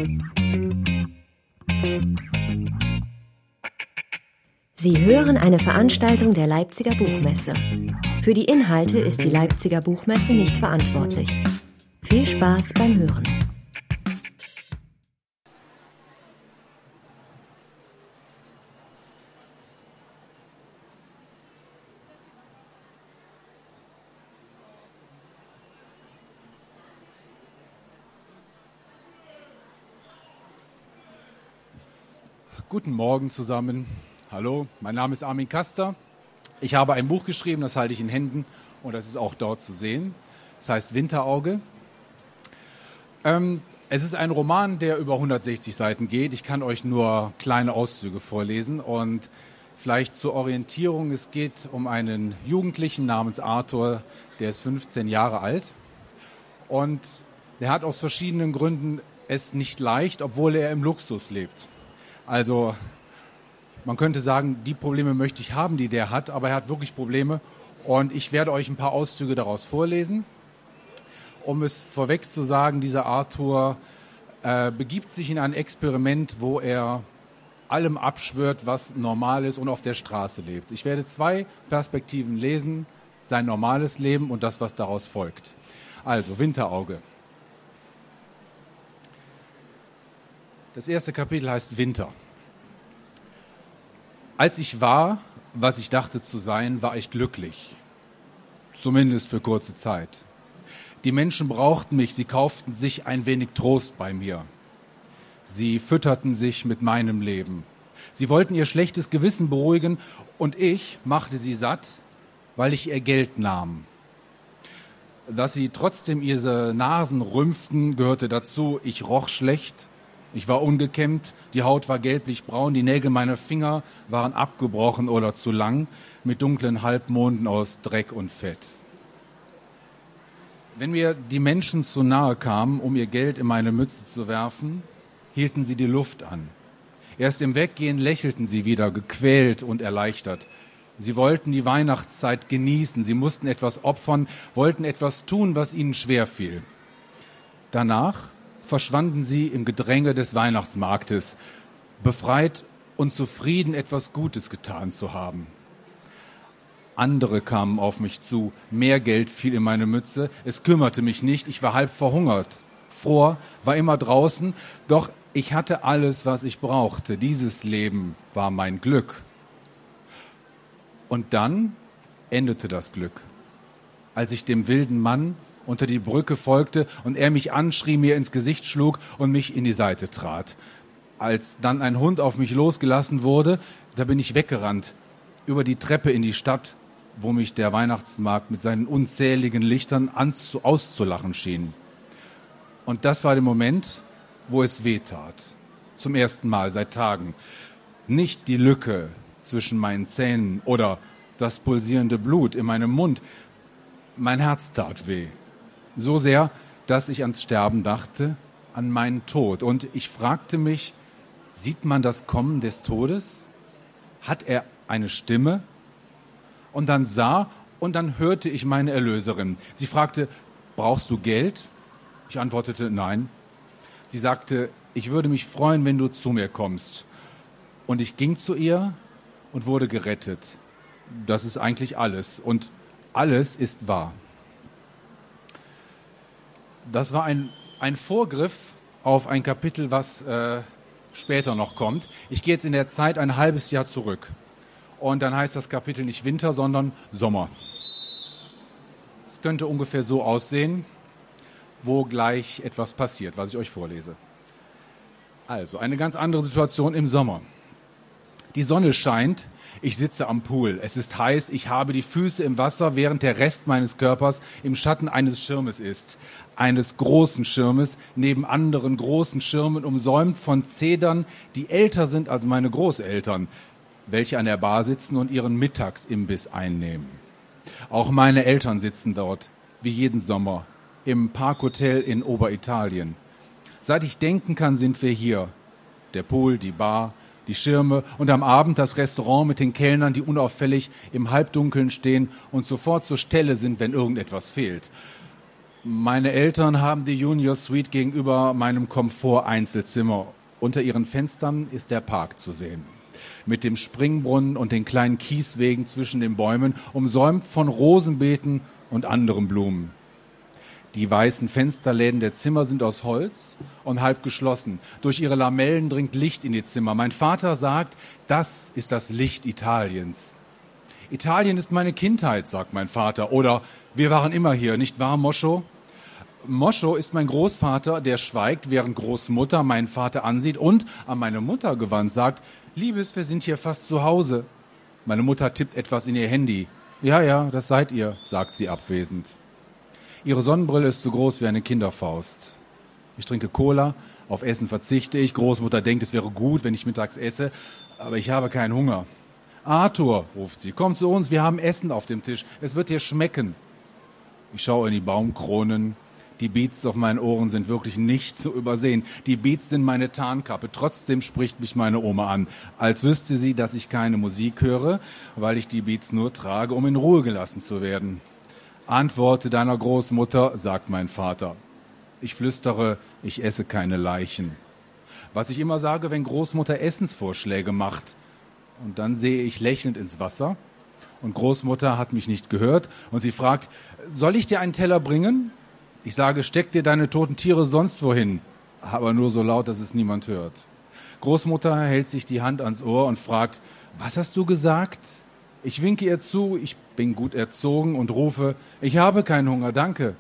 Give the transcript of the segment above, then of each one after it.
Sie hören eine Veranstaltung der Leipziger Buchmesse. Für die Inhalte ist die Leipziger Buchmesse nicht verantwortlich. Viel Spaß beim Hören. Guten Morgen zusammen. Hallo, mein Name ist Armin Kaster. Ich habe ein Buch geschrieben, das halte ich in Händen und das ist auch dort zu sehen. Das heißt Winterauge. Es ist ein Roman, der über 160 Seiten geht. Ich kann euch nur kleine Auszüge vorlesen und vielleicht zur Orientierung. Es geht um einen Jugendlichen namens Arthur, der ist 15 Jahre alt und der hat aus verschiedenen Gründen es nicht leicht, obwohl er im Luxus lebt. Also man könnte sagen, die Probleme möchte ich haben, die der hat, aber er hat wirklich Probleme und ich werde euch ein paar Auszüge daraus vorlesen. Um es vorweg zu sagen, dieser Arthur begibt sich in ein Experiment, wo er allem abschwört, was normal ist und auf der Straße lebt. Ich werde zwei Perspektiven lesen, sein normales Leben und das, was daraus folgt. Also, Winterauge. Das erste Kapitel heißt Winter. Als ich war, was ich dachte zu sein, war ich glücklich. Zumindest für kurze Zeit. Die Menschen brauchten mich, sie kauften sich ein wenig Trost bei mir. Sie fütterten sich mit meinem Leben. Sie wollten ihr schlechtes Gewissen beruhigen und ich machte sie satt, weil ich ihr Geld nahm. Dass sie trotzdem ihre Nasen rümpften, gehörte dazu. Ich roch schlecht. Ich war ungekämmt, die Haut war gelblich-braun, die Nägel meiner Finger waren abgebrochen oder zu lang, mit dunklen Halbmonden aus Dreck und Fett. Wenn mir die Menschen zu nahe kamen, um ihr Geld in meine Mütze zu werfen, hielten sie die Luft an. Erst im Weggehen lächelten sie wieder, gequält und erleichtert. Sie wollten die Weihnachtszeit genießen, sie mussten etwas opfern, wollten etwas tun, was ihnen schwer fiel. Danach verschwanden sie im Gedränge des Weihnachtsmarktes, befreit und zufrieden, etwas Gutes getan zu haben. Andere kamen auf mich zu, mehr Geld fiel in meine Mütze, es kümmerte mich nicht, ich war halb verhungert. Fror war immer draußen, doch ich hatte alles, was ich brauchte. Dieses Leben war mein Glück. Und dann endete das Glück, als ich dem wilden Mann unter die Brücke folgte und er mich anschrie, mir ins Gesicht schlug und mich in die Seite trat. Als dann ein Hund auf mich losgelassen wurde, da bin ich weggerannt, über die Treppe in die Stadt, wo mich der Weihnachtsmarkt mit seinen unzähligen Lichtern auszulachen schien. Und das war der Moment, wo es weh tat. Zum ersten Mal seit Tagen. Nicht die Lücke zwischen meinen Zähnen oder das pulsierende Blut in meinem Mund. Mein Herz tat weh. So sehr, dass ich ans Sterben dachte, an meinen Tod. Und ich fragte mich, sieht man das Kommen des Todes? Hat er eine Stimme? Und dann sah und dann hörte ich meine Erlöserin. Sie fragte, brauchst du Geld? Ich antwortete, nein. Sie sagte, ich würde mich freuen, wenn du zu mir kommst. Und ich ging zu ihr und wurde gerettet. Das ist eigentlich alles. Und alles ist wahr. Das war ein Vorgriff auf ein Kapitel, was später noch kommt. Ich gehe jetzt in der Zeit ein halbes Jahr zurück. Und dann heißt das Kapitel nicht Winter, sondern Sommer. Es könnte ungefähr so aussehen, wo gleich etwas passiert, was ich euch vorlese. Also, eine ganz andere Situation im Sommer. Die Sonne scheint, ich sitze am Pool, es ist heiß, ich habe die Füße im Wasser, während der Rest meines Körpers im Schatten eines Schirmes ist. Eines großen Schirmes, neben anderen großen Schirmen, umsäumt von Zedern, die älter sind als meine Großeltern, welche an der Bar sitzen und ihren Mittagsimbiss einnehmen. Auch meine Eltern sitzen dort, wie jeden Sommer, im Parkhotel in Oberitalien. Seit ich denken kann, sind wir hier. Der Pool, die Bar, die Schirme und am Abend das Restaurant mit den Kellnern, die unauffällig im Halbdunkeln stehen und sofort zur Stelle sind, wenn irgendetwas fehlt. Meine Eltern haben die Junior Suite gegenüber meinem Komfort-Einzelzimmer. Unter ihren Fenstern ist der Park zu sehen. Mit dem Springbrunnen und den kleinen Kieswegen zwischen den Bäumen, umsäumt von Rosenbeeten und anderen Blumen. Die weißen Fensterläden der Zimmer sind aus Holz und halb geschlossen. Durch ihre Lamellen dringt Licht in die Zimmer. Mein Vater sagt, das ist das Licht Italiens. Italien ist meine Kindheit, sagt mein Vater. Oder wir waren immer hier, nicht wahr, Moscho? Moscho ist mein Großvater, der schweigt, während Großmutter meinen Vater ansieht und an meine Mutter gewandt sagt, Liebes, wir sind hier fast zu Hause. Meine Mutter tippt etwas in ihr Handy. Ja, das seid ihr, sagt sie abwesend. Ihre Sonnenbrille ist so groß wie eine Kinderfaust. Ich trinke Cola, auf Essen verzichte ich. Großmutter denkt, es wäre gut, wenn ich mittags esse, aber ich habe keinen Hunger. Arthur, ruft sie, komm zu uns, wir haben Essen auf dem Tisch. Es wird dir schmecken. Ich schaue in die Baumkronen. Die Beats auf meinen Ohren sind wirklich nicht zu übersehen. Die Beats sind meine Tarnkappe. Trotzdem spricht mich meine Oma an, als wüsste sie, dass ich keine Musik höre, weil ich die Beats nur trage, um in Ruhe gelassen zu werden. Antworte deiner Großmutter, sagt mein Vater. Ich flüstere, ich esse keine Leichen. Was ich immer sage, wenn Großmutter Essensvorschläge macht. Und dann sehe ich lächelnd ins Wasser. Und Großmutter hat mich nicht gehört. Und sie fragt, soll ich dir einen Teller bringen? Ich sage, steck dir deine toten Tiere sonst wohin. Aber nur so laut, dass es niemand hört. Großmutter hält sich die Hand ans Ohr und fragt, was hast du gesagt? Ich winke ihr zu, ich bin gut erzogen und rufe, ich habe keinen Hunger, danke.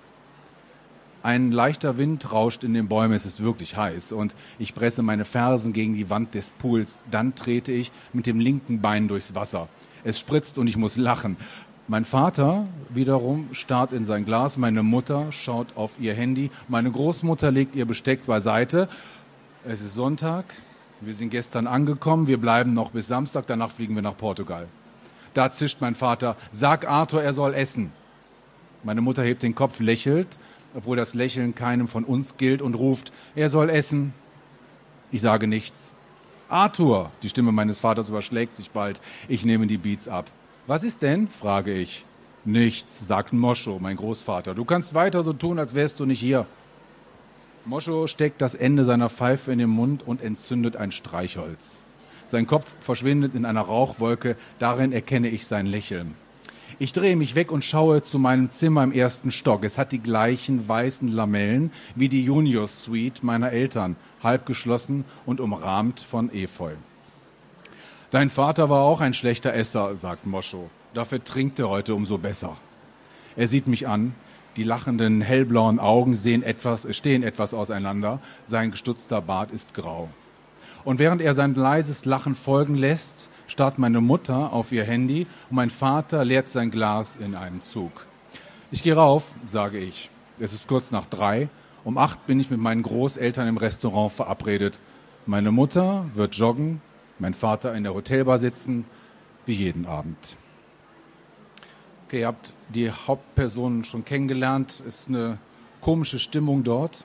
Ein leichter Wind rauscht in den Bäumen, es ist wirklich heiß und ich presse meine Fersen gegen die Wand des Pools. Dann trete ich mit dem linken Bein durchs Wasser. Es spritzt und ich muss lachen. Mein Vater wiederum starrt in sein Glas, meine Mutter schaut auf ihr Handy, meine Großmutter legt ihr Besteck beiseite. Es ist Sonntag, wir sind gestern angekommen, wir bleiben noch bis Samstag, danach fliegen wir nach Portugal. Da zischt mein Vater, sag Arthur, er soll essen. Meine Mutter hebt den Kopf, lächelt, obwohl das Lächeln keinem von uns gilt und ruft, er soll essen. Ich sage nichts. Arthur, die Stimme meines Vaters überschlägt sich bald. Ich nehme die Beats ab. Was ist denn? Frage ich. Nichts, sagt Moscho, mein Großvater. Du kannst weiter so tun, als wärst du nicht hier. Moscho steckt das Ende seiner Pfeife in den Mund und entzündet ein Streichholz. Sein Kopf verschwindet in einer Rauchwolke, darin erkenne ich sein Lächeln. Ich drehe mich weg und schaue zu meinem Zimmer im ersten Stock. Es hat die gleichen weißen Lamellen wie die Junior Suite meiner Eltern, halb geschlossen und umrahmt von Efeu. Dein Vater war auch ein schlechter Esser, sagt Moscho. Dafür trinkt er heute umso besser. Er sieht mich an. Die lachenden, hellblauen Augen stehen etwas auseinander. Sein gestutzter Bart ist grau. Und während er sein leises Lachen folgen lässt, starrt meine Mutter auf ihr Handy und mein Vater leert sein Glas in einen Zug. Ich gehe rauf, sage ich. Es ist kurz nach 3. Um 8 bin ich mit meinen Großeltern im Restaurant verabredet. Meine Mutter wird joggen, mein Vater in der Hotelbar sitzen, wie jeden Abend. Okay, ihr habt die Hauptpersonen schon kennengelernt. Es ist eine komische Stimmung dort.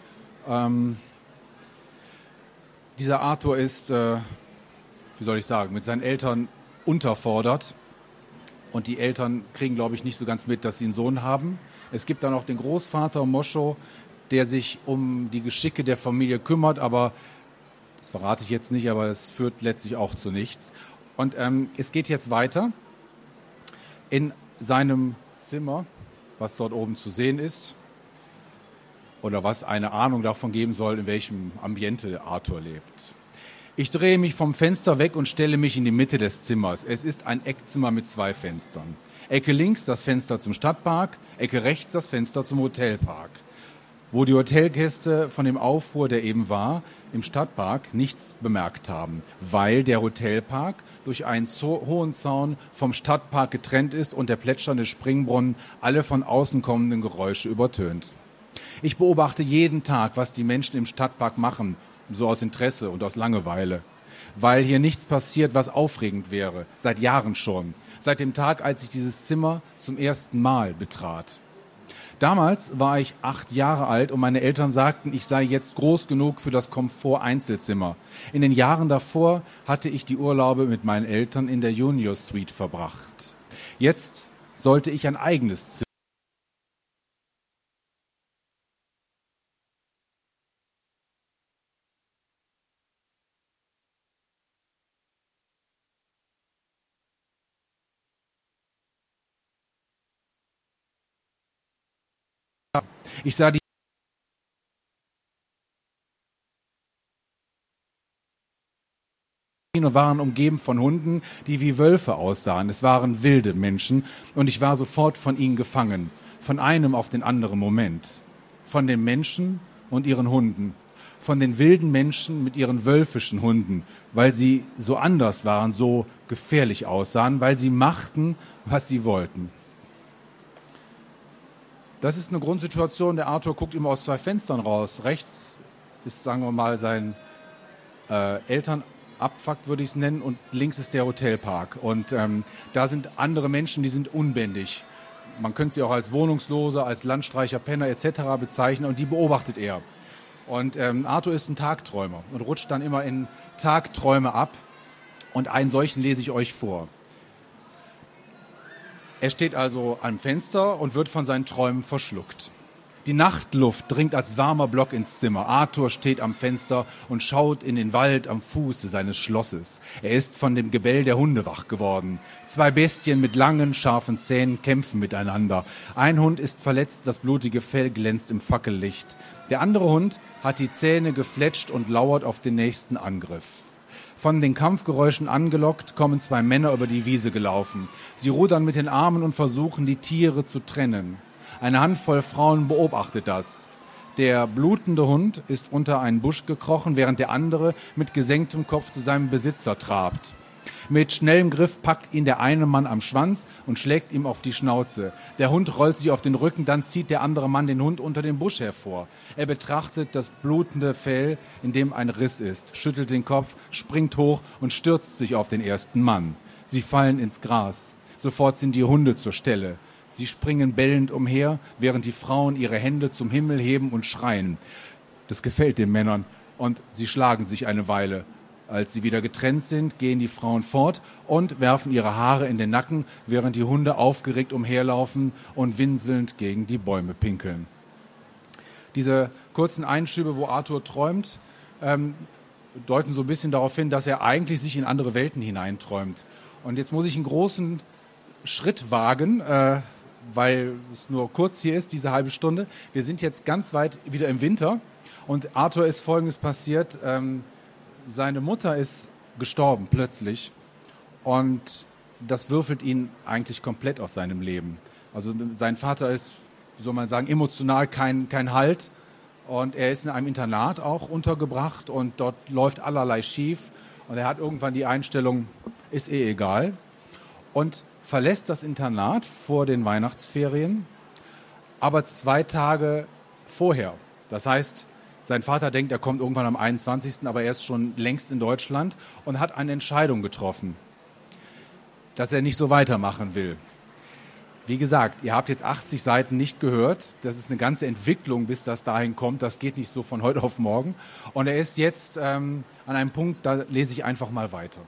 Dieser Arthur ist, mit seinen Eltern unterfordert. Und die Eltern kriegen, glaube ich, nicht so ganz mit, dass sie einen Sohn haben. Es gibt dann auch den Großvater Moscho, der sich um die Geschicke der Familie kümmert, aber das verrate ich jetzt nicht, aber es führt letztlich auch zu nichts. Und es geht jetzt weiter in seinem Zimmer, was dort oben zu sehen ist, oder was eine Ahnung davon geben soll, in welchem Ambiente Arthur lebt. Ich drehe mich vom Fenster weg und stelle mich in die Mitte des Zimmers. Es ist ein Eckzimmer mit 2 Fenstern. Ecke links das Fenster zum Stadtpark, Ecke rechts das Fenster zum Hotelpark. Wo die Hotelgäste von dem Aufruhr, der eben war, im Stadtpark nichts bemerkt haben, weil der Hotelpark durch einen hohen Zaun vom Stadtpark getrennt ist und der plätschernde Springbrunnen alle von außen kommenden Geräusche übertönt. Ich beobachte jeden Tag, was die Menschen im Stadtpark machen, so aus Interesse und aus Langeweile, weil hier nichts passiert, was aufregend wäre, seit Jahren schon, seit dem Tag, als ich dieses Zimmer zum ersten Mal betrat. Damals war ich 8 Jahre alt und meine Eltern sagten, ich sei jetzt groß genug für das Komfort-Einzelzimmer. In den Jahren davor hatte ich die Urlaube mit meinen Eltern in der Junior Suite verbracht. Jetzt sollte ich ein eigenes Zimmer Ich sah die und waren umgeben von Hunden, die wie Wölfe aussahen. Es waren wilde Menschen und ich war sofort von ihnen gefangen, von einem auf den anderen Moment. Von den Menschen und ihren Hunden, von den wilden Menschen mit ihren wölfischen Hunden, weil sie so anders waren, so gefährlich aussahen, weil sie machten, was sie wollten. Das ist eine Grundsituation. Der Arthur guckt immer aus 2 Fenstern raus. Rechts ist, sagen wir mal, sein Elternabfuck, würde ich es nennen, und links ist der Hotelpark. Und da sind andere Menschen, die sind unbändig. Man könnte sie auch als Wohnungslose, als Landstreicher, Penner etc. bezeichnen, und die beobachtet er. Und Arthur ist ein Tagträumer und rutscht dann immer in Tagträume ab. Und einen solchen lese ich euch vor. Er steht also am Fenster und wird von seinen Träumen verschluckt. Die Nachtluft dringt als warmer Block ins Zimmer. Arthur steht am Fenster und schaut in den Wald am Fuße seines Schlosses. Er ist von dem Gebell der Hunde wach geworden. 2 Bestien mit langen, scharfen Zähnen kämpfen miteinander. Ein Hund ist verletzt, das blutige Fell glänzt im Fackellicht. Der andere Hund hat die Zähne gefletscht und lauert auf den nächsten Angriff. Von den Kampfgeräuschen angelockt, kommen 2 Männer über die Wiese gelaufen. Sie rudern mit den Armen und versuchen, die Tiere zu trennen. Eine Handvoll Frauen beobachtet das. Der blutende Hund ist unter einen Busch gekrochen, während der andere mit gesenktem Kopf zu seinem Besitzer trabt. Mit schnellem Griff packt ihn der eine Mann am Schwanz und schlägt ihm auf die Schnauze. Der Hund rollt sich auf den Rücken, dann zieht der andere Mann den Hund unter dem Busch hervor. Er betrachtet das blutende Fell, in dem ein Riss ist, schüttelt den Kopf, springt hoch und stürzt sich auf den ersten Mann. Sie fallen ins Gras. Sofort sind die Hunde zur Stelle. Sie springen bellend umher, während die Frauen ihre Hände zum Himmel heben und schreien. Das gefällt den Männern und sie schlagen sich eine Weile. Als sie wieder getrennt sind, gehen die Frauen fort und werfen ihre Haare in den Nacken, während die Hunde aufgeregt umherlaufen und winselnd gegen die Bäume pinkeln. Diese kurzen Einschübe, wo Arthur träumt, deuten so ein bisschen darauf hin, dass er eigentlich sich in andere Welten hineinträumt. Und jetzt muss ich einen großen Schritt wagen, weil es nur kurz hier ist, diese halbe Stunde. Wir sind jetzt ganz weit wieder im Winter und Arthur ist Folgendes passiert. Seine Mutter ist gestorben plötzlich und das würfelt ihn eigentlich komplett aus seinem Leben. Also sein Vater ist, wie soll man sagen, emotional kein Halt und er ist in einem Internat auch untergebracht und dort läuft allerlei schief und er hat irgendwann die Einstellung, ist egal, und verlässt das Internat vor den Weihnachtsferien, aber 2 Tage vorher. Das heißt, sein Vater denkt, er kommt irgendwann am 21., aber er ist schon längst in Deutschland und hat eine Entscheidung getroffen, dass er nicht so weitermachen will. Wie gesagt, ihr habt jetzt 80 Seiten nicht gehört. Das ist eine ganze Entwicklung, bis das dahin kommt. Das geht nicht so von heute auf morgen. Und er ist jetzt an einem Punkt, da lese ich einfach mal weiter.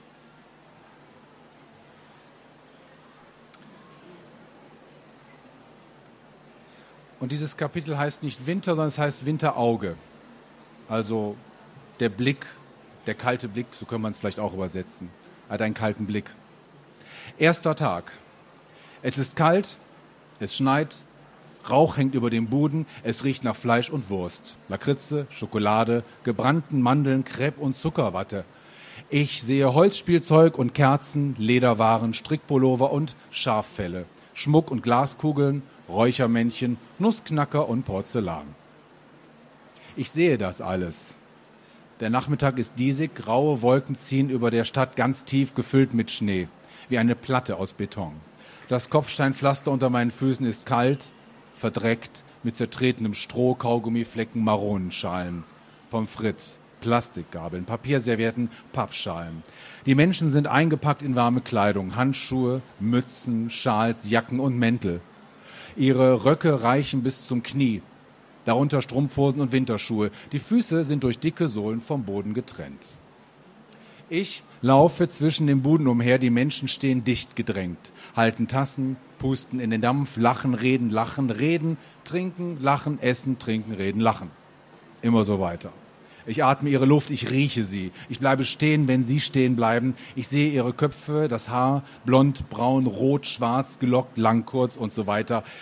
Und dieses Kapitel heißt nicht Winter, sondern es heißt Winterauge. Also der Blick, der kalte Blick, so kann man es vielleicht auch übersetzen. Er hat einen kalten Blick. 1. Tag. Es ist kalt, es schneit, Rauch hängt über dem Boden, es riecht nach Fleisch und Wurst. Lakritze, Schokolade, gebrannten Mandeln, Crepe und Zuckerwatte. Ich sehe Holzspielzeug und Kerzen, Lederwaren, Strickpullover und Schaffelle, Schmuck und Glaskugeln, Räuchermännchen, Nussknacker und Porzellan. Ich sehe das alles. Der Nachmittag ist diesig, graue Wolken ziehen über der Stadt ganz tief, gefüllt mit Schnee, wie eine Platte aus Beton. Das Kopfsteinpflaster unter meinen Füßen ist kalt, verdreckt, mit zertretenem Stroh, Kaugummiflecken, Maronenschalen, Pommes frites, Plastikgabeln, Papierservietten, Pappschalen. Die Menschen sind eingepackt in warme Kleidung, Handschuhe, Mützen, Schals, Jacken und Mäntel. Ihre Röcke reichen bis zum Knie, darunter Strumpfhosen und Winterschuhe. Die Füße sind durch dicke Sohlen vom Boden getrennt. Ich laufe zwischen den Buden umher, die Menschen stehen dicht gedrängt, halten Tassen, pusten in den Dampf, lachen, reden, trinken, lachen, essen, trinken, reden, lachen. Immer so weiter. Ich atme ihre Luft, ich rieche sie. Ich bleibe stehen, wenn sie stehen bleiben. Ich sehe ihre Köpfe, das Haar, blond, braun, rot, schwarz, gelockt, lang, kurz und so weiter.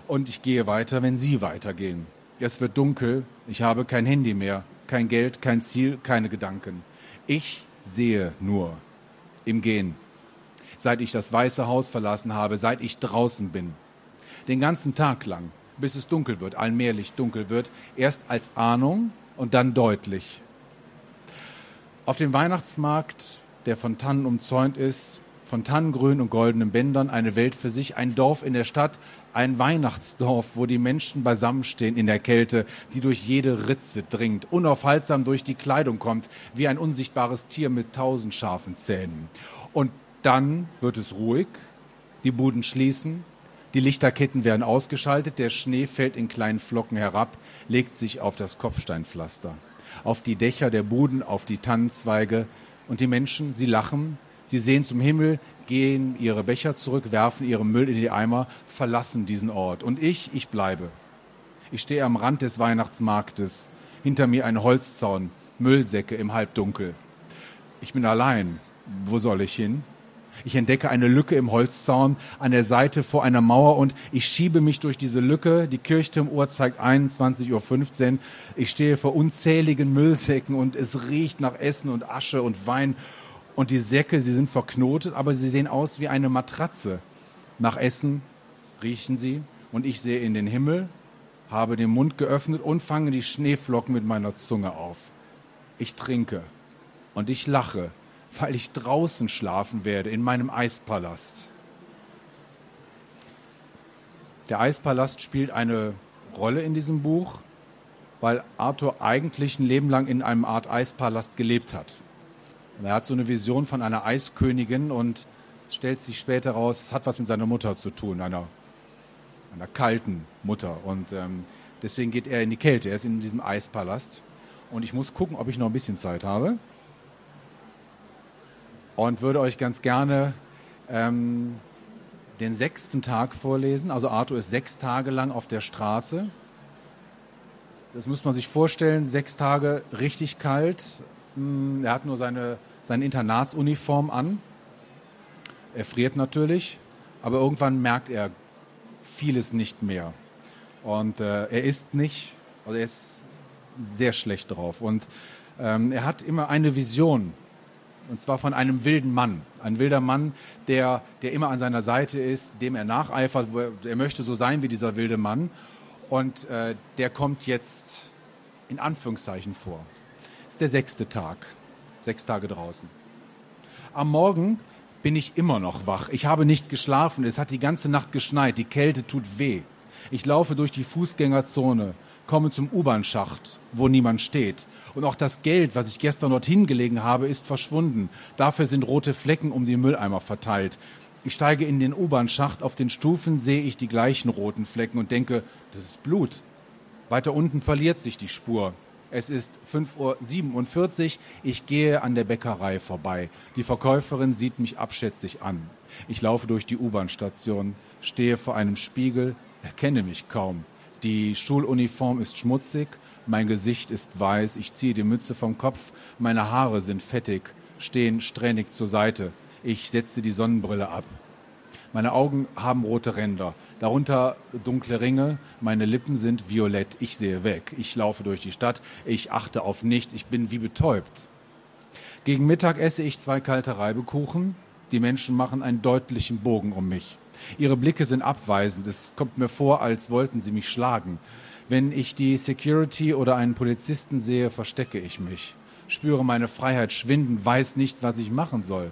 Und ich gehe weiter, wenn Sie weitergehen. Es wird dunkel, ich habe kein Handy mehr, kein Geld, kein Ziel, keine Gedanken. Ich sehe nur im Gehen. Seit ich das Weiße Haus verlassen habe, seit ich draußen bin. Den ganzen Tag lang, bis es dunkel wird, allmählich dunkel wird, erst als Ahnung und dann deutlich. Auf dem Weihnachtsmarkt, der von Tannen umzäunt ist, von Tannengrün und goldenen Bändern, eine Welt für sich, ein Dorf in der Stadt, ein Weihnachtsdorf, wo die Menschen beisammenstehen in der Kälte, die durch jede Ritze dringt, unaufhaltsam durch die Kleidung kommt, wie ein unsichtbares Tier mit 1000 scharfen Zähnen. Und dann wird es ruhig, die Buden schließen, die Lichterketten werden ausgeschaltet, der Schnee fällt in kleinen Flocken herab, legt sich auf das Kopfsteinpflaster, auf die Dächer der Buden, auf die Tannenzweige, und die Menschen, sie lachen, sie sehen zum Himmel, gehen ihre Becher zurück, werfen ihren Müll in die Eimer, verlassen diesen Ort. Und ich bleibe. Ich stehe am Rand des Weihnachtsmarktes, hinter mir ein Holzzaun, Müllsäcke im Halbdunkel. Ich bin allein. Wo soll ich hin? Ich entdecke eine Lücke im Holzzaun an der Seite vor einer Mauer und ich schiebe mich durch diese Lücke. Die Kirchturmuhr zeigt 21:15 Uhr. Ich stehe vor unzähligen Müllsäcken und es riecht nach Essen und Asche und Wein. Und die Säcke, sie sind verknotet, aber sie sehen aus wie eine Matratze. Nach Essen riechen sie und ich sehe in den Himmel, habe den Mund geöffnet und fange die Schneeflocken mit meiner Zunge auf. Ich trinke und ich lache, weil ich draußen schlafen werde, in meinem Eispalast. Der Eispalast spielt eine Rolle in diesem Buch, weil Arthur eigentlich ein Leben lang in einem Art Eispalast gelebt hat. Und er hat so eine Vision von einer Eiskönigin und es stellt sich später raus, es hat was mit seiner Mutter zu tun, einer kalten Mutter. Und deswegen geht er in die Kälte, er ist in diesem Eispalast. Und ich muss gucken, ob ich noch ein bisschen Zeit habe. Und würde euch ganz gerne den 6. Tag vorlesen. Also Arthur ist 6 Tage lang auf der Straße. Das muss man sich vorstellen, 6 Tage richtig kalt. Er hat nur seine Internatsuniform an. Er friert natürlich, aber irgendwann merkt er vieles nicht mehr. Und er isst nicht, also er ist sehr schlecht drauf. Und er hat immer eine Vision, und zwar von einem wilden Mann. Ein wilder Mann, der immer an seiner Seite ist, dem er nacheifert. Er möchte so sein wie dieser wilde Mann. Und der kommt jetzt in Anführungszeichen vor. Das ist der 6. Tag. 6 Tage draußen. Am Morgen bin ich immer noch wach. Ich habe nicht geschlafen. Es hat die ganze Nacht geschneit. Die Kälte tut weh. Ich laufe durch die Fußgängerzone, komme zum U-Bahn-Schacht, wo niemand steht. Und auch das Geld, was ich gestern dorthin gelegen habe, ist verschwunden. Dafür sind rote Flecken um die Mülleimer verteilt. Ich steige in den U-Bahn-Schacht. Auf den Stufen sehe ich die gleichen roten Flecken und denke, das ist Blut. Weiter unten verliert sich die Spur. Es ist 5:47 Uhr. Ich gehe an der Bäckerei vorbei. Die Verkäuferin sieht mich abschätzig an. Ich laufe durch die U-Bahn-Station, stehe vor einem Spiegel, erkenne mich kaum. Die Schuluniform ist schmutzig, mein Gesicht ist weiß, ich ziehe die Mütze vom Kopf, meine Haare sind fettig, stehen strähnig zur Seite. Ich setze die Sonnenbrille ab. Meine Augen haben rote Ränder, darunter dunkle Ringe, meine Lippen sind violett, ich sehe weg. Ich laufe durch die Stadt, ich achte auf nichts, ich bin wie betäubt. Gegen Mittag esse ich 2 kalte Reibekuchen, die Menschen machen einen deutlichen Bogen um mich. Ihre Blicke sind abweisend, es kommt mir vor, als wollten sie mich schlagen. Wenn ich die Security oder einen Polizisten sehe, verstecke ich mich, spüre meine Freiheit schwinden, weiß nicht, was ich machen soll.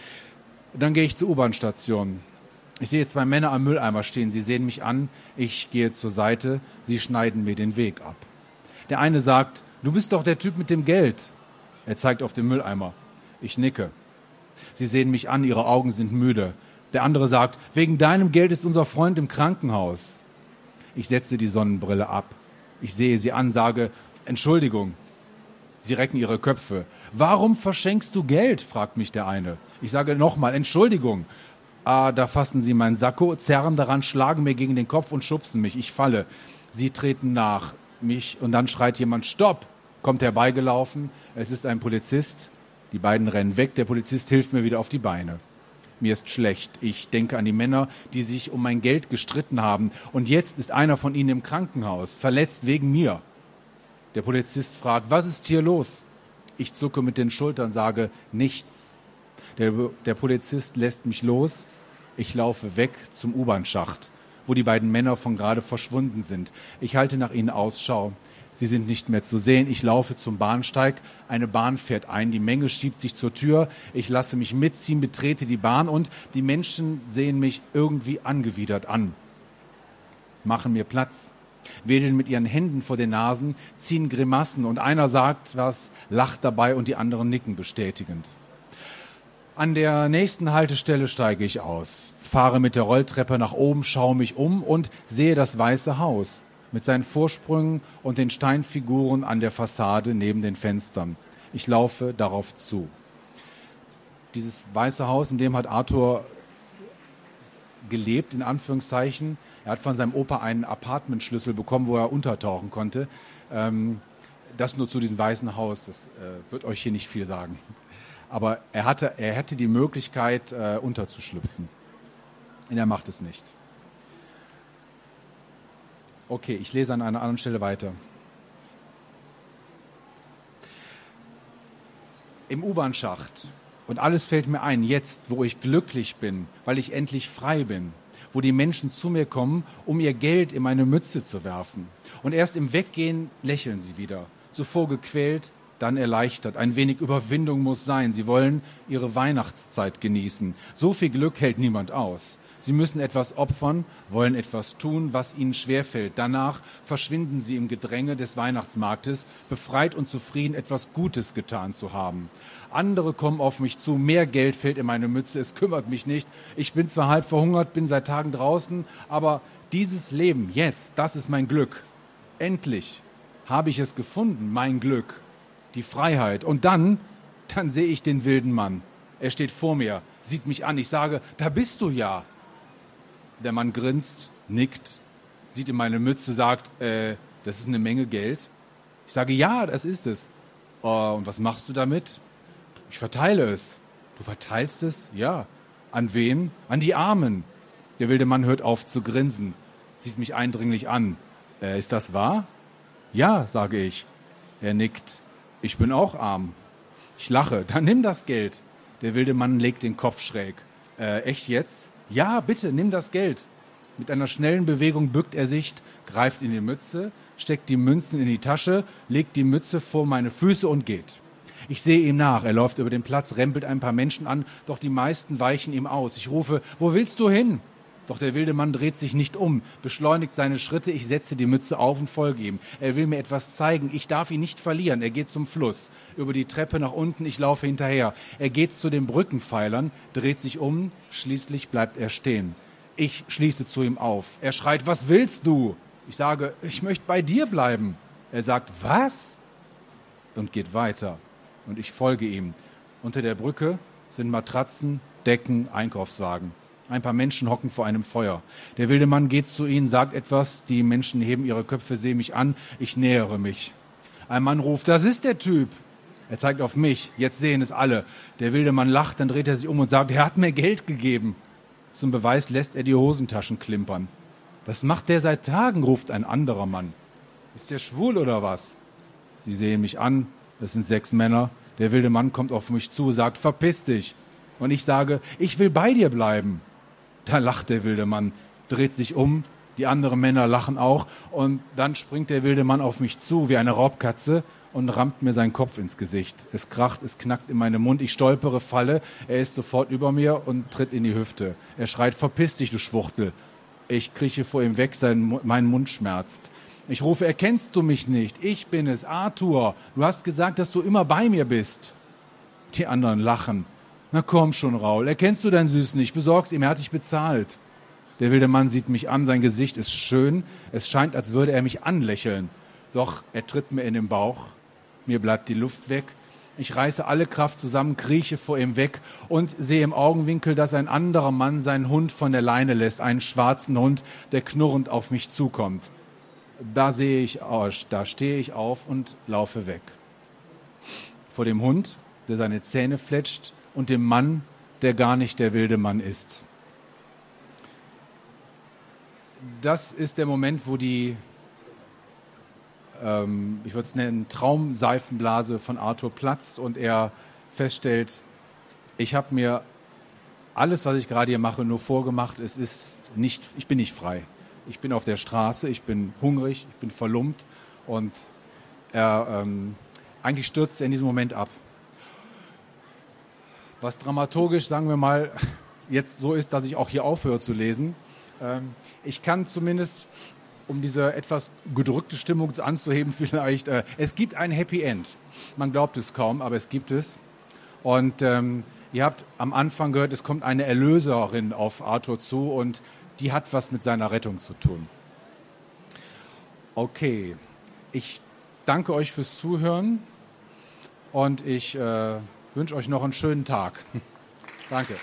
Dann gehe ich zur U-Bahn-Station. Ich sehe 2 Männer am Mülleimer stehen. Sie sehen mich an. Ich gehe zur Seite. Sie schneiden mir den Weg ab. Der eine sagt, du bist doch der Typ mit dem Geld. Er zeigt auf den Mülleimer. Ich nicke. Sie sehen mich an. Ihre Augen sind müde. Der andere sagt, wegen deinem Geld ist unser Freund im Krankenhaus. Ich setze die Sonnenbrille ab. Ich sehe sie an, sage, Entschuldigung. Sie recken ihre Köpfe. Warum verschenkst du Geld? Fragt mich der eine. Ich sage nochmal, Entschuldigung. Da fassen sie meinen Sakko, zerren daran, schlagen mir gegen den Kopf und schubsen mich. Ich falle. Sie treten nach mich und dann schreit jemand, Stopp! Kommt herbeigelaufen. Es ist ein Polizist. Die beiden rennen weg. Der Polizist hilft mir wieder auf die Beine. Mir ist schlecht. Ich denke an die Männer, die sich um mein Geld gestritten haben. Und jetzt ist einer von ihnen im Krankenhaus, verletzt wegen mir. Der Polizist fragt, was ist hier los? Ich zucke mit den Schultern, sage, nichts. Der Polizist lässt mich los. Ich laufe weg zum U-Bahn-Schacht, wo die beiden Männer von gerade verschwunden sind. Ich halte nach ihnen Ausschau. Sie sind nicht mehr zu sehen. Ich laufe zum Bahnsteig. Eine Bahn fährt ein. Die Menge schiebt sich zur Tür. Ich lasse mich mitziehen, betrete die Bahn und die Menschen sehen mich irgendwie angewidert an. Machen mir Platz, wedeln mit ihren Händen vor den Nasen, ziehen Grimassen und einer sagt was, lacht dabei und die anderen nicken bestätigend. An der nächsten Haltestelle steige ich aus, fahre mit der Rolltreppe nach oben, schaue mich um und sehe das Weiße Haus mit seinen Vorsprüngen und den Steinfiguren an der Fassade neben den Fenstern. Ich laufe darauf zu. Dieses Weiße Haus, in dem hat Arthur gelebt, in Anführungszeichen. Er hat von seinem Opa einen Apartmentschlüssel bekommen, wo er untertauchen konnte. Das nur zu diesem Weißen Haus, das wird euch hier nicht viel sagen. Aber er hätte die Möglichkeit, unterzuschlüpfen. Und er macht es nicht. Okay, ich lese an einer anderen Stelle weiter. Im U-Bahn-Schacht. Und alles fällt mir ein, jetzt, wo ich glücklich bin, weil ich endlich frei bin, wo die Menschen zu mir kommen, um ihr Geld in meine Mütze zu werfen. Und erst im Weggehen lächeln sie wieder, zuvor gequält, dann erleichtert. Ein wenig Überwindung muss sein. Sie wollen ihre Weihnachtszeit genießen. So viel Glück hält niemand aus. Sie müssen etwas opfern, wollen etwas tun, was ihnen schwerfällt. Danach verschwinden sie im Gedränge des Weihnachtsmarktes, befreit und zufrieden, etwas Gutes getan zu haben. Andere kommen auf mich zu, mehr Geld fällt in meine Mütze, es kümmert mich nicht. Ich bin zwar halb verhungert, bin seit Tagen draußen, aber dieses Leben jetzt, das ist mein Glück. Endlich habe ich es gefunden, mein Glück, die Freiheit. Und dann sehe ich den wilden Mann. Er steht vor mir, sieht mich an. Ich sage, da bist du ja. Der Mann grinst, nickt, sieht in meine Mütze, sagt, das ist eine Menge Geld. Ich sage, ja, das ist es. Und was machst du damit? Ich verteile es. Du verteilst es? Ja. An wen? An die Armen. Der wilde Mann hört auf zu grinsen, sieht mich eindringlich an. Ist das wahr? Ja, sage ich. Er nickt. Ich bin auch arm. Ich lache. Dann nimm das Geld. Der wilde Mann legt den Kopf schräg. Echt jetzt? Ja, bitte, nimm das Geld. Mit einer schnellen Bewegung bückt er sich, greift in die Mütze, steckt die Münzen in die Tasche, legt die Mütze vor meine Füße und geht. Ich sehe ihm nach. Er läuft über den Platz, rempelt ein paar Menschen an, doch die meisten weichen ihm aus. Ich rufe, wo willst du hin? Doch der wilde Mann dreht sich nicht um, beschleunigt seine Schritte. Ich setze die Mütze auf und folge ihm. Er will mir etwas zeigen. Ich darf ihn nicht verlieren. Er geht zum Fluss, über die Treppe nach unten. Ich laufe hinterher. Er geht zu den Brückenpfeilern, dreht sich um. Schließlich bleibt er stehen. Ich schließe zu ihm auf. Er schreit, was willst du? Ich sage, ich möchte bei dir bleiben. Er sagt, was? Und geht weiter. Und ich folge ihm. Unter der Brücke sind Matratzen, Decken, Einkaufswagen. Ein paar Menschen hocken vor einem Feuer. Der wilde Mann geht zu ihnen, sagt etwas. Die Menschen heben ihre Köpfe, sehen mich an. Ich nähere mich. Ein Mann ruft, das ist der Typ. Er zeigt auf mich. Jetzt sehen es alle. Der wilde Mann lacht, dann dreht er sich um und sagt, er hat mir Geld gegeben. Zum Beweis lässt er die Hosentaschen klimpern. Was macht der seit Tagen, ruft ein anderer Mann. Ist der schwul oder was? Sie sehen mich an. Das sind 6 Männer. Der wilde Mann kommt auf mich zu, sagt, verpiss dich. Und ich sage, ich will bei dir bleiben. Da lacht der wilde Mann, dreht sich um, die anderen Männer lachen auch und dann springt der wilde Mann auf mich zu wie eine Raubkatze und rammt mir seinen Kopf ins Gesicht. Es kracht, es knackt in meinem Mund, ich stolpere, falle, er ist sofort über mir und tritt in die Hüfte. Er schreit, verpiss dich, du Schwuchtel. Ich krieche vor ihm weg, mein Mund schmerzt. Ich rufe, erkennst du mich nicht? Ich bin es, Arthur. Du hast gesagt, dass du immer bei mir bist. Die anderen lachen. Na komm schon, Raul, erkennst du deinen Süßen nicht? Besorg's ihm, er hat dich bezahlt. Der wilde Mann sieht mich an, sein Gesicht ist schön. Es scheint, als würde er mich anlächeln. Doch er tritt mir in den Bauch. Mir bleibt die Luft weg. Ich reiße alle Kraft zusammen, krieche vor ihm weg und sehe im Augenwinkel, dass ein anderer Mann seinen Hund von der Leine lässt. Einen schwarzen Hund, der knurrend auf mich zukommt. Da stehe ich auf und laufe weg. Vor dem Hund, der seine Zähne fletscht, und dem Mann, der gar nicht der wilde Mann ist. Das ist der Moment, wo die, ich würde es nennen, Traumseifenblase von Arthur platzt und er feststellt, ich habe mir alles, was ich gerade hier mache, nur vorgemacht. Ich bin nicht frei. Ich bin auf der Straße, ich bin hungrig, ich bin verlumpt und eigentlich stürzt er in diesem Moment ab. Was dramaturgisch, sagen wir mal, jetzt so ist, dass ich auch hier aufhöre zu lesen. Ich kann zumindest, um diese etwas gedrückte Stimmung anzuheben, vielleicht, es gibt ein Happy End. Man glaubt es kaum, aber es gibt es. Und ihr habt am Anfang gehört, es kommt eine Erlöserin auf Arthur zu und die hat was mit seiner Rettung zu tun. Okay, ich danke euch fürs Zuhören und ich wünsche euch noch einen schönen Tag. Danke.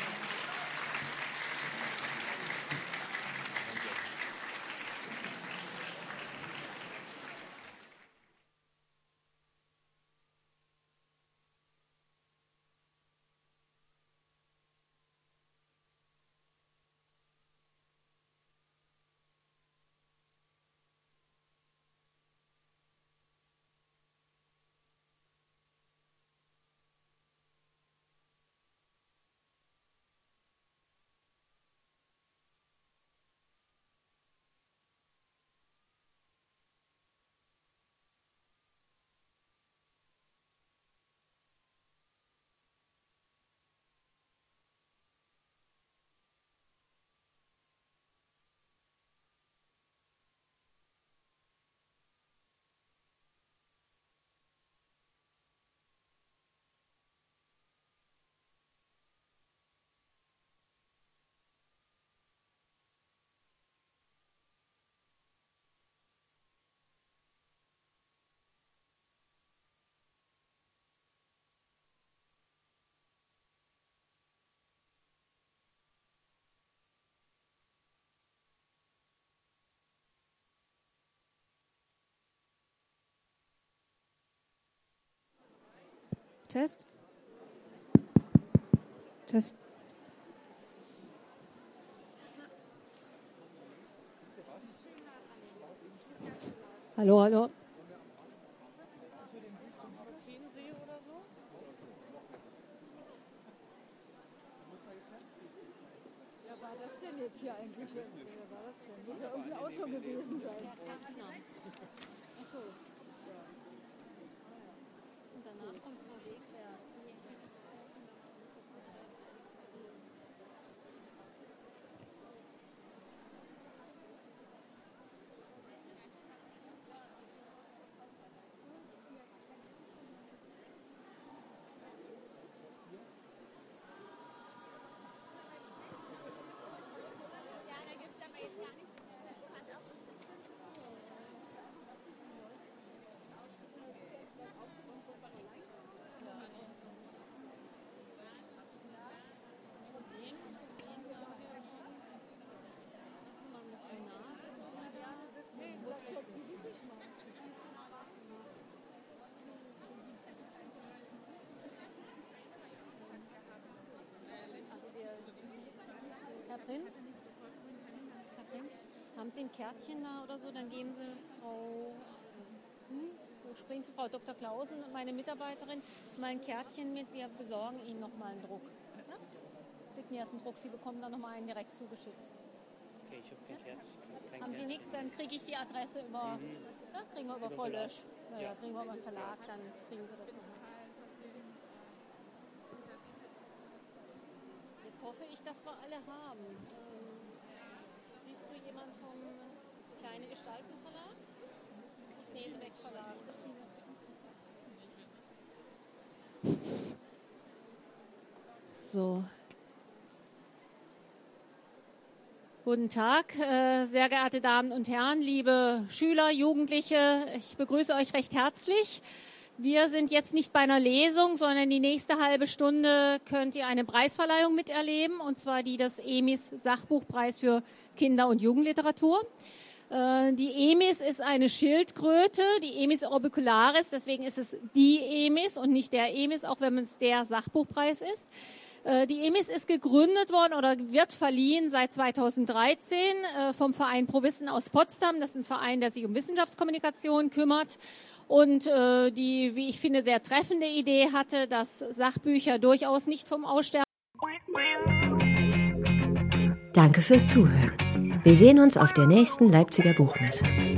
Test. Test. Hallo, hallo. Wer war das denn jetzt hier eigentlich? Wer war das denn? Muss ja irgendwie Auto gewesen sein. Ach so. Und danach kommt Frau Wegberg. Herr Prinz, haben Sie ein Kärtchen da oder so? Dann geben Sie Frau Dr. Clausen und meine Mitarbeiterin mal ein Kärtchen mit. Wir besorgen Ihnen nochmal einen Druck. Ja? Signierten Druck. Sie bekommen dann nochmal einen direkt zugeschickt. Okay, ich habe kein Kärtchen. Haben Sie nichts, dann kriege ich die Adresse über, kriegen wir über Frau Lösch. Ja, kriegen wir über den Verlag, dann kriegen Sie das nochmal. Jetzt hoffe ich, dass wir alle haben. Siehst du jemand vom Kleine Gestalten Verlag? Knesebeck Verlag. So. Guten Tag, sehr geehrte Damen und Herren, liebe Schüler, Jugendliche. Ich begrüße euch recht herzlich. Wir sind jetzt nicht bei einer Lesung, sondern die nächste halbe Stunde könnt ihr eine Preisverleihung miterleben, und zwar die des EMIS Sachbuchpreis für Kinder- und Jugendliteratur. Die EMIS ist eine Schildkröte, die EMIS orbicularis, deswegen ist es die EMIS und nicht der EMIS, auch wenn es der Sachbuchpreis ist. Die EMIS ist gegründet worden oder wird verliehen seit 2013 vom Verein Pro Wissen aus Potsdam. Das ist ein Verein, der sich um Wissenschaftskommunikation kümmert und die, wie ich finde, sehr treffende Idee hatte, dass Sachbücher durchaus nicht vom Aussterben. Danke fürs Zuhören. Wir sehen uns auf der nächsten Leipziger Buchmesse.